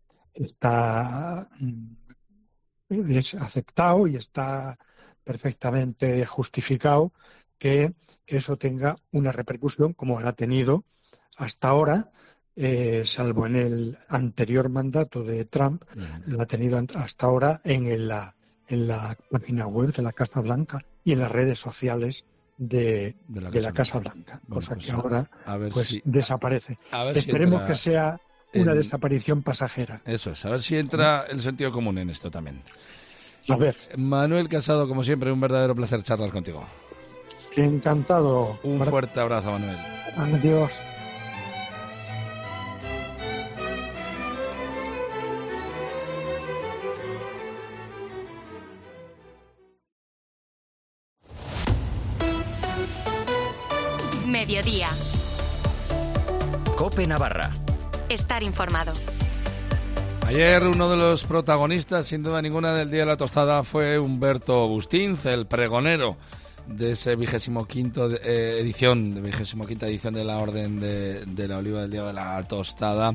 está es aceptado y está perfectamente justificado que eso tenga una repercusión como la ha tenido hasta ahora, salvo en el anterior mandato de Trump, la ha tenido hasta ahora en la página web de la Casa Blanca y en las redes sociales de la Casa Blanca, cosa que ahora desaparece. Esperemos que sea una desaparición pasajera. Eso es, a ver si entra el sentido común en esto también. A ver. Manuel Casado, como siempre, un verdadero placer charlar contigo. Encantado. Un fuerte abrazo, Manuel. Adiós. Mediodía. COPE Navarra. Estar informado. Ayer uno de los protagonistas, sin duda ninguna, del Día de la Tostada fue Humberto Bustinz, el pregonero de ese 25ª edición de la Orden de la Oliva del Día de la Tostada.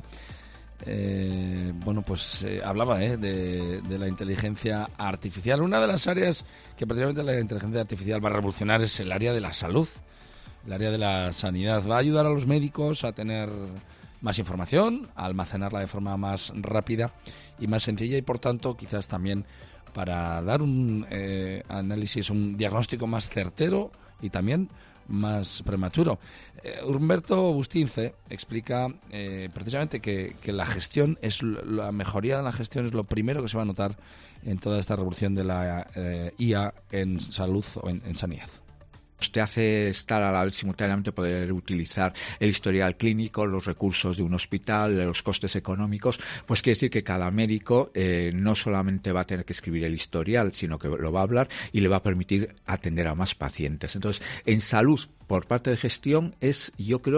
Hablaba de la inteligencia artificial. Una de las áreas que precisamente la inteligencia artificial va a revolucionar es el área de la salud, el área de la sanidad. Va a ayudar a los médicos a tener más información, a almacenarla de forma más rápida y más sencilla, y por tanto quizás también para dar un análisis, un diagnóstico más certero y también más prematuro. Humberto Bustinz explica precisamente que la gestión la mejoría de la gestión es lo primero que se va a notar en toda esta revolución de la IA en salud o en sanidad. Te hace estar a la vez simultáneamente poder utilizar el historial clínico, los recursos de un hospital, los costes económicos. Pues quiere decir que cada médico no solamente va a tener que escribir el historial, sino que lo va a hablar y le va a permitir atender a más pacientes. Entonces, en salud, por parte de gestión es, yo creo,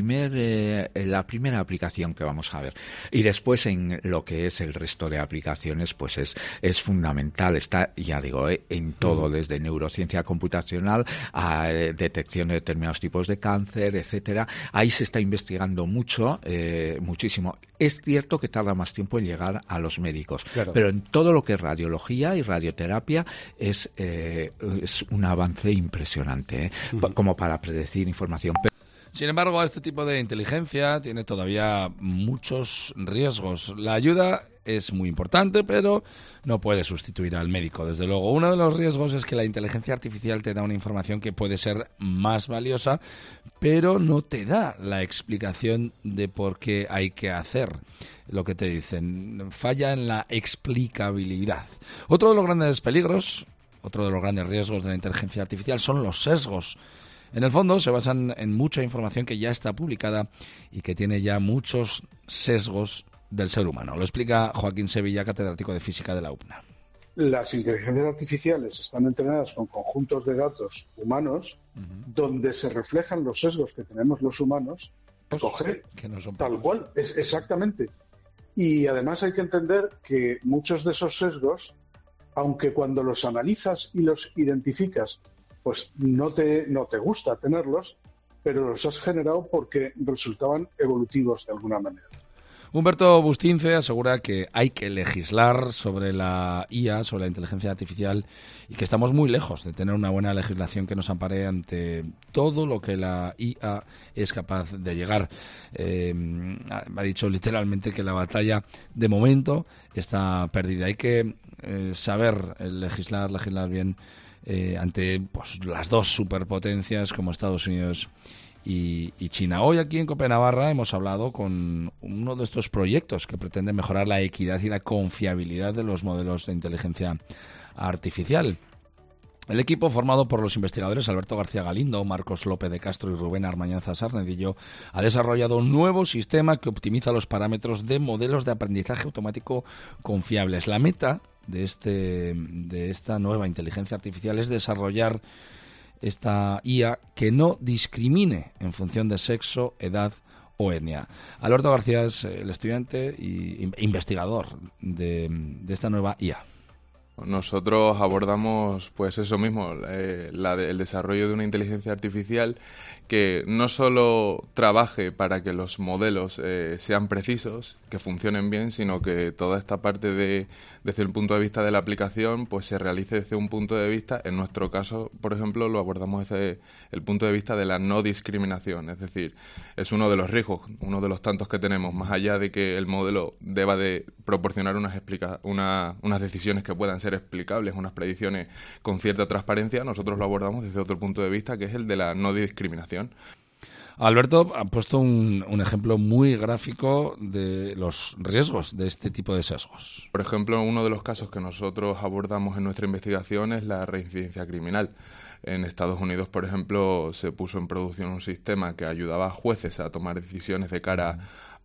la primera aplicación que vamos a ver. Y después en lo que es el resto de aplicaciones, pues es fundamental. Está, ya digo, en todo, desde neurociencia computacional a detección de determinados tipos de cáncer, etcétera. Ahí se está investigando mucho, muchísimo. Es cierto que tarda más tiempo en llegar a los médicos, claro, pero en todo lo que es radiología y radioterapia es un avance impresionante, como para predecir información. Sin embargo, este tipo de inteligencia tiene todavía muchos riesgos. La ayuda es muy importante, pero no puede sustituir al médico. Desde luego, uno de los riesgos es que la inteligencia artificial te da una información que puede ser más valiosa, pero no te da la explicación de por qué hay que hacer lo que te dicen. Falla en la explicabilidad. Otro de los grandes peligros, otro de los grandes riesgos de la inteligencia artificial son los sesgos. En el fondo se basan en mucha información que ya está publicada y que tiene ya muchos sesgos del ser humano. Lo explica Joaquín Sevilla, catedrático de Física de la UPNA. Las inteligencias artificiales están entrenadas con conjuntos de datos humanos donde se reflejan los sesgos que tenemos los humanos, que no son tal cual, exactamente. Y además hay que entender que muchos de esos sesgos, aunque cuando los analizas y los identificas, pues no te gusta tenerlos, pero los has generado porque resultaban evolutivos de alguna manera. Humberto Bustince asegura que hay que legislar sobre la IA, sobre la inteligencia artificial, y que estamos muy lejos de tener una buena legislación que nos ampare ante todo lo que la IA es capaz de llegar. Ha dicho literalmente que la batalla de momento está perdida. Hay que saber legislar bien ante pues, las dos superpotencias como Estados Unidos y China. Hoy aquí en Copenavarra hemos hablado con uno de estos proyectos que pretende mejorar la equidad y la confiabilidad de los modelos de inteligencia artificial. El equipo, formado por los investigadores Alberto García Galindo, Marcos López de Castro y Rubén Armañanza Sarnedillo, ha desarrollado un nuevo sistema que optimiza los parámetros de modelos de aprendizaje automático confiables. La meta de esta nueva inteligencia artificial es desarrollar esta IA que no discrimine en función de sexo, edad o etnia. Alberto García es el estudiante e investigador de esta nueva IA. Nosotros abordamos pues eso mismo, el desarrollo de una inteligencia artificial que no solo trabaje para que los modelos sean precisos, que funcionen bien, sino que toda esta parte desde el punto de vista de la aplicación pues se realice desde un punto de vista, en nuestro caso, por ejemplo, lo abordamos desde el punto de vista de la no discriminación, es decir, es uno de los riesgos, uno de los tantos que tenemos, más allá de que el modelo deba de proporcionar unas decisiones que puedan ser explicables, unas predicciones con cierta transparencia, nosotros lo abordamos desde otro punto de vista, que es el de la no discriminación. Alberto ha puesto un ejemplo muy gráfico de los riesgos de este tipo de sesgos. Por ejemplo, uno de los casos que nosotros abordamos en nuestra investigación es la reincidencia criminal. En Estados Unidos, por ejemplo, se puso en producción un sistema que ayudaba a jueces a tomar decisiones de cara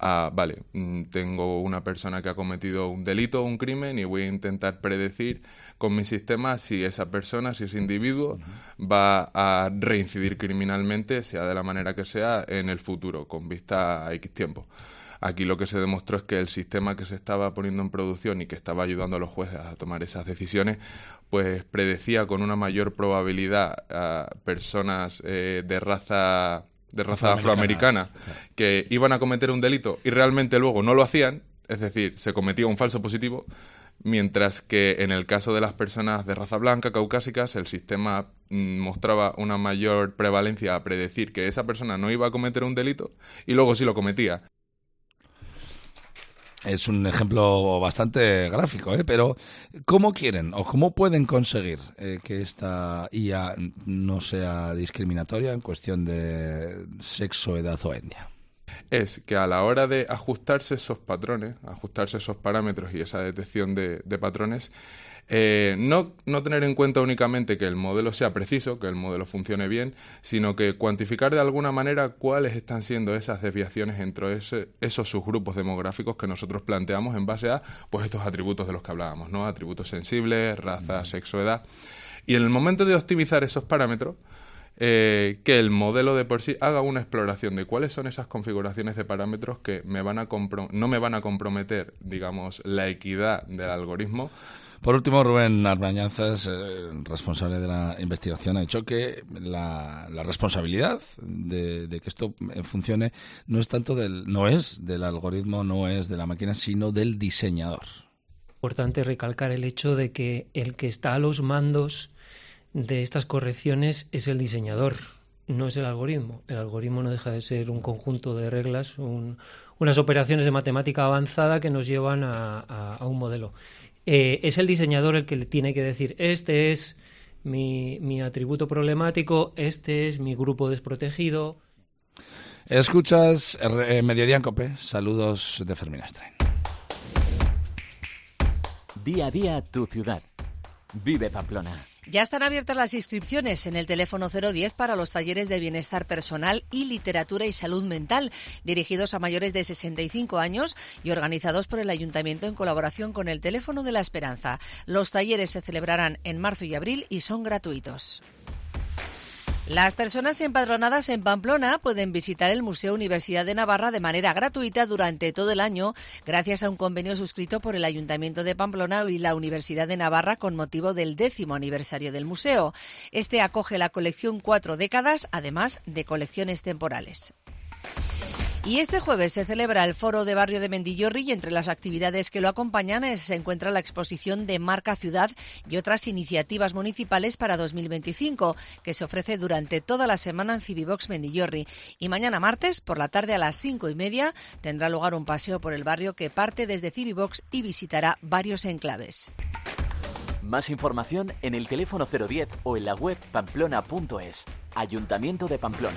tengo una persona que ha cometido un delito o un crimen y voy a intentar predecir con mi sistema si esa persona, si ese individuo va a reincidir criminalmente, sea de la manera que sea, en el futuro, con vista a X tiempo. Aquí lo que se demostró es que el sistema que se estaba poniendo en producción y que estaba ayudando a los jueces a tomar esas decisiones, pues predecía con una mayor probabilidad a personas de raza afroamericana que iban a cometer un delito y realmente luego no lo hacían, es decir, se cometía un falso positivo, mientras que en el caso de las personas de raza blanca, caucásicas, el sistema mostraba una mayor prevalencia a predecir que esa persona no iba a cometer un delito y luego sí lo cometía. Es un ejemplo bastante gráfico, pero ¿cómo quieren o cómo pueden conseguir que esta IA no sea discriminatoria en cuestión de sexo, edad o etnia? Es que a la hora de ajustarse esos patrones, ajustarse esos parámetros y esa detección de patrones, no tener en cuenta únicamente que el modelo sea preciso, que el modelo funcione bien, sino que cuantificar de alguna manera cuáles están siendo esas desviaciones entre esos subgrupos demográficos que nosotros planteamos en base a pues estos atributos de los que hablábamos, ¿no? Atributos sensibles, raza, sexo, edad. Y en el momento de optimizar esos parámetros, que el modelo de por sí haga una exploración de cuáles son esas configuraciones de parámetros que no me van a comprometer, digamos, la equidad del algoritmo. Por último, Rubén Armañanzas, responsable de la investigación, ha dicho que la responsabilidad de que esto funcione no es del algoritmo, no es de la máquina, sino del diseñador. Importante recalcar el hecho de que el que está a los mandos de estas correcciones es el diseñador, no es el algoritmo. El algoritmo no deja de ser un conjunto de reglas, unas operaciones de matemática avanzada que nos llevan a un modelo. Es el diseñador el que le tiene que decir, este es mi atributo problemático, este es mi grupo desprotegido. Escuchas Mediodía en COPE. Saludos de Fermín Astray. Día a día tu ciudad. Vive Pamplona. Ya están abiertas las inscripciones en el teléfono 010 para los talleres de bienestar personal y literatura y salud mental, dirigidos a mayores de 65 años y organizados por el Ayuntamiento en colaboración con el Teléfono de la Esperanza. Los talleres se celebrarán en marzo y abril y son gratuitos. Las personas empadronadas en Pamplona pueden visitar el Museo Universidad de Navarra de manera gratuita durante todo el año, gracias a un convenio suscrito por el Ayuntamiento de Pamplona y la Universidad de Navarra con motivo del 10º aniversario del museo. Este acoge la colección 4 décadas, además de colecciones temporales. Y este jueves se celebra el Foro de Barrio de Mendillorri y entre las actividades que lo acompañan se encuentra la exposición de Marca Ciudad y otras iniciativas municipales para 2025 que se ofrece durante toda la semana en Civivox Mendillorri. Y mañana martes, por la tarde a las 5:30, tendrá lugar un paseo por el barrio que parte desde Civivox y visitará varios enclaves. Más información en el teléfono 010 o en la web pamplona.es. Ayuntamiento de Pamplona.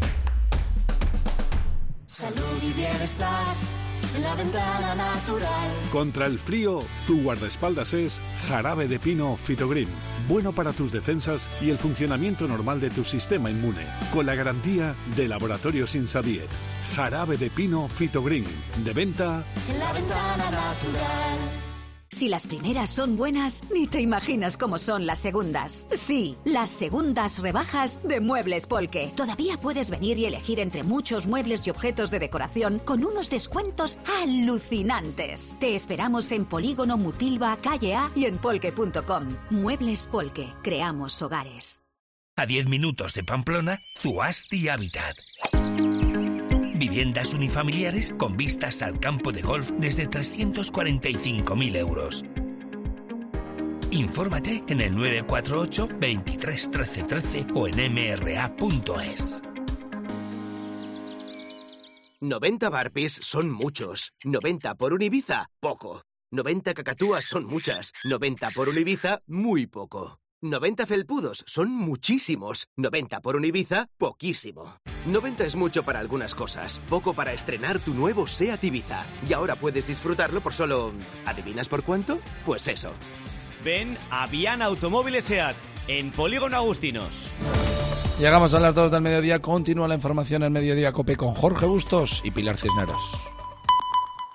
Salud y bienestar en la ventana natural. Contra el frío, tu guardaespaldas es Jarabe de Pino Fitogreen. Bueno para tus defensas y el funcionamiento normal de tu sistema inmune. Con la garantía de Laboratorios Insabiet. Jarabe de Pino Fitogreen. De venta en la ventana natural. Si las primeras son buenas, ni te imaginas cómo son las segundas. Sí, las segundas rebajas de Muebles Polke. Todavía puedes venir y elegir entre muchos muebles y objetos de decoración con unos descuentos alucinantes. Te esperamos en Polígono Mutilva, Calle A y en polke.com. Muebles Polke. Creamos hogares. A 10 minutos de Pamplona, Zuasti Habitat. Viviendas unifamiliares con vistas al campo de golf desde 345.000 euros. Infórmate en el 948 23 13 13 o en mra.es. 90 Barbies son muchos. 90 por un Ibiza, poco. 90 cacatúas son muchas. 90 por un Ibiza, muy poco. 90 felpudos son muchísimos. 90 por un Ibiza, poquísimo. 90 es mucho para algunas cosas, poco para estrenar tu nuevo SEAT Ibiza. Y ahora puedes disfrutarlo por solo... ¿adivinas por cuánto? Pues eso. Ven a Viana Automóviles SEAT, en Polígono Agustinos. Llegamos a las 2 del mediodía. Continúa la información en Mediodía COPE con Jorge Bustos y Pilar Cisneros.